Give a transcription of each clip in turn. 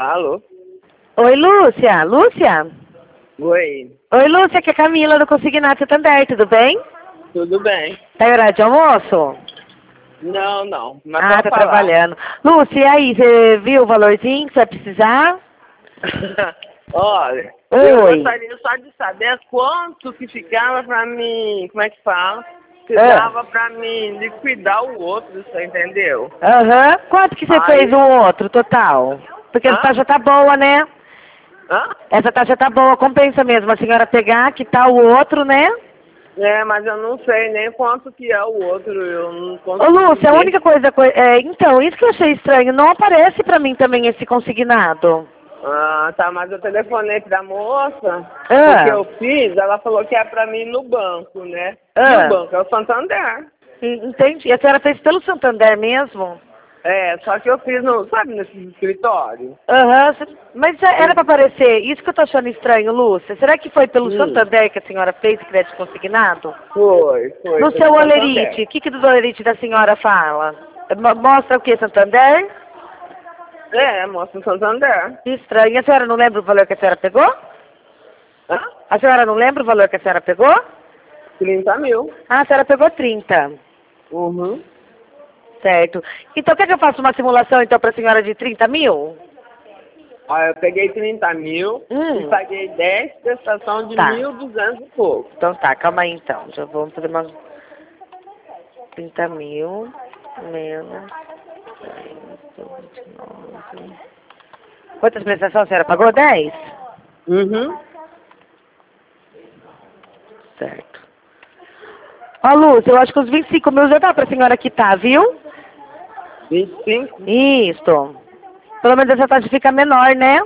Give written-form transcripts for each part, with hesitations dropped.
Alô? Oi, Lúcia. Lúcia? Oi, Oi, Lúcia, aqui é a Camila do Consignado Santander, tudo bem? tudo bem? Tá em horário de almoço? Não, mas Ah, pode tá falar. trabalhando. Lúcia, e aí, você viu o valorzinho que você vai precisar? Olha, eu Oi. gostaria só de saber quanto que ficava pra mim, como é que fala? Que Ah. dava pra mim liquidar o outro, você entendeu? Aham. Quanto que você Aí- fez o outro, total? Porque essa Hã? taxa tá boa, né? Hã? Essa taxa tá boa, compensa mesmo a senhora pegar, que tá o outro, né? É, mas eu não sei nem quanto que é o outro, eu não Ô, consigo Lúcia, a ver. única coisa... então, isso que eu achei estranho, não aparece pra mim também esse consignado. Ah, tá, mas eu telefonei pra moça, Ah. porque eu fiz, ela falou que é pra mim no banco, né? Ah. E o banco é o Santander. Entendi. E a senhora fez pelo Santander mesmo? É, só que eu fiz, no, sabe, nesse escritório. Aham. Mas era pra aparecer. Isso que eu tô achando estranho, Lúcia. Será que foi pelo Santander que a senhora fez o crédito consignado? Foi. No pelo seu Santander. olerite, o que do olerite da senhora fala? Mostra o que, Santander? É, mostra o Santander. Que estranho. E a senhora não lembra o valor que a senhora pegou? Hã? A senhora não lembra o valor que a senhora pegou? 30 mil. Ah, a senhora pegou 30. Uhum. Certo. Então, quer que eu faça uma simulação, então, pra senhora de 30 mil? Aí eu peguei 30 mil e paguei 10 prestação de Tá. 1.200 e pouco. Então tá, calma aí então. Já vamos fazer uma... 30 mil menos 129. Quantas prestações a senhora pagou? 10? Uhum. Certo. Ó, Lúcia, eu acho que os 25 mil já dá pra senhora quitar, viu? 25? Isso. Pelo menos essa taxa fica menor, né?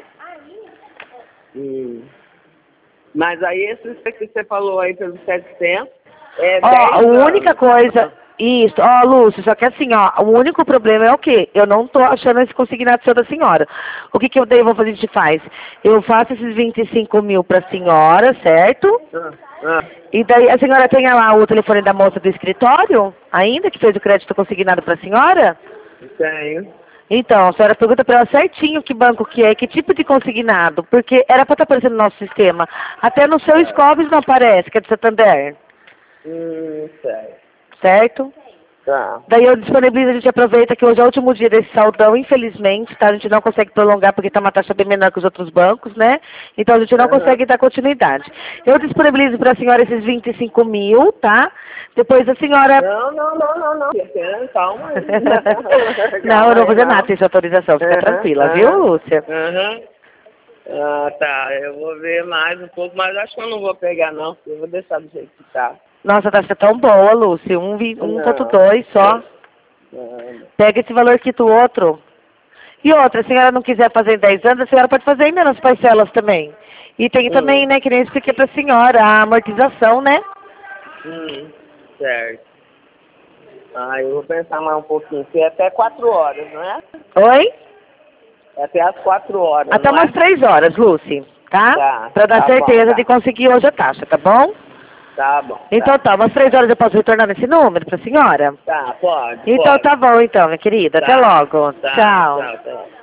Mas aí esse que você falou aí pelos 700 é 10 Ó, a única anos. coisa... Isso, ó, Lúcia, só que assim, ó, o único problema é o quê? Eu não tô achando esse consignado seu da senhora. O que eu daí vou fazer, a gente faz? Eu faço esses 25 mil pra senhora, certo? E daí a senhora tem lá o telefone da moça do escritório, ainda, que fez o crédito consignado pra senhora? Tenho. Então, a senhora pergunta pra ela certinho que banco que é, que tipo de consignado, porque era pra estar aparecendo no nosso sistema. Até no seu Scovs não aparece, que é de Santander. Certo. Certo? Tá. Daí eu disponibilizo, a gente aproveita que hoje é o último dia desse saldão, infelizmente, tá? A gente não consegue prolongar porque tá uma taxa bem menor que os outros bancos, né? Então a gente não consegue dar continuidade. Eu disponibilizo para a senhora esses 25 mil, tá? Depois a senhora... Não. Calma aí. Não, eu não vou fazer nada sem sua autorização, fica tranquila, viu, Lúcia? Ah, tá. Eu vou ver mais um pouco, mas acho que eu não vou pegar não. Eu vou deixar do jeito que tá. Nossa, a taxa é tão boa, Lúcia, 1,2 só. Pega esse valor, quita o outro. E outra, se a senhora não quiser fazer em 10 anos, a senhora pode fazer em menos parcelas também. E tem também, né, que nem eu expliquei pra senhora, a amortização, né? Certo. Ah, eu vou pensar mais um pouquinho. Que é até 4 horas, não é? Oi? É até as 4 horas, Até não é? umas 3 horas, Lucy, tá? Tá, Pra dar tá certeza bom, tá. de conseguir hoje a taxa, tá bom? Tá bom. Então tá, umas 3 horas eu posso retornar nesse número pra senhora? Tá, pode. Então tá bom então, minha querida. Até Tá, logo. tá, Tchau. tchau.